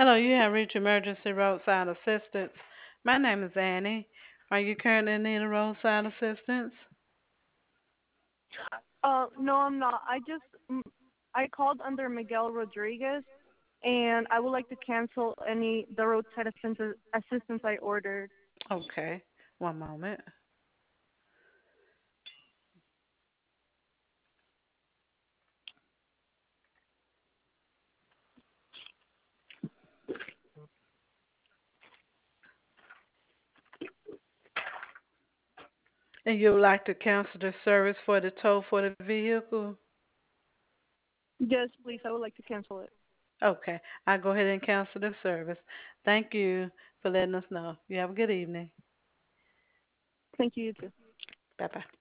Hello, you have reached emergency roadside assistance. My name is Annie. Are you currently in need of roadside assistance? No, I'm not. I called under Miguel Rodriguez, and I would like to cancel any the roadside assistance I ordered. Okay, one moment. And you would like to cancel the service for the tow for the vehicle? Yes, please. I would like to cancel it. Okay, I'll go ahead and cancel the service. Thank you for letting us know. You have a good evening. Thank you. You too. Bye bye.